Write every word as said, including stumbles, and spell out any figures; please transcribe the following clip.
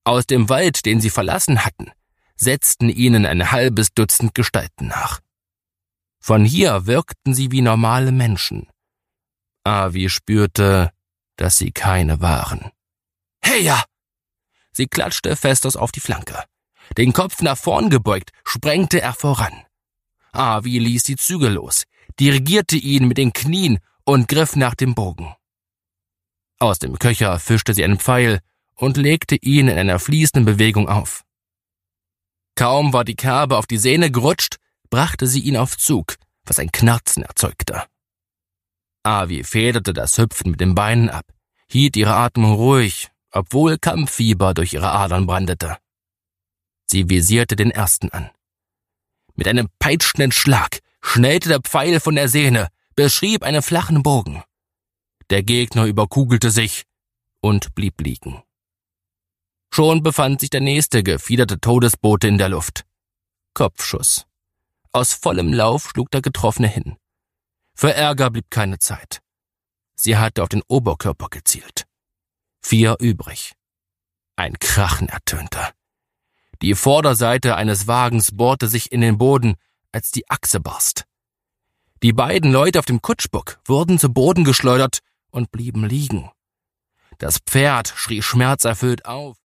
Aus dem Wald, den sie verlassen hatten, setzten ihnen ein halbes Dutzend Gestalten nach. Von hier wirkten sie wie normale Menschen. Avi spürte, dass sie keine waren. »Heya!« Sie klatschte Festos auf die Flanke. Den Kopf nach vorn gebeugt, sprengte er voran. Avi ließ die Zügel los, dirigierte ihn mit den Knien und griff nach dem Bogen. Aus dem Köcher fischte sie einen Pfeil und legte ihn in einer fließenden Bewegung auf. Kaum war die Kerbe auf die Sehne gerutscht, brachte sie ihn auf Zug, was ein Knarzen erzeugte. Avi federte das Hüpfen mit den Beinen ab, hielt ihre Atmung ruhig, obwohl Kampffieber durch ihre Adern brandete. Sie visierte den ersten an. Mit einem peitschenden Schlag schnellte der Pfeil von der Sehne, beschrieb einen flachen Bogen. Der Gegner überkugelte sich und blieb liegen. Schon befand sich der nächste gefiederte Todesbote in der Luft. Kopfschuss. Aus vollem Lauf schlug der Getroffene hin. Für Ärger blieb keine Zeit. Sie hatte auf den Oberkörper gezielt. Vier übrig. Ein Krachen ertönte. Die Vorderseite eines Wagens bohrte sich in den Boden, als die Achse barst. Die beiden Leute auf dem Kutschbock wurden zu Boden geschleudert und blieben liegen. Das Pferd schrie schmerzerfüllt auf.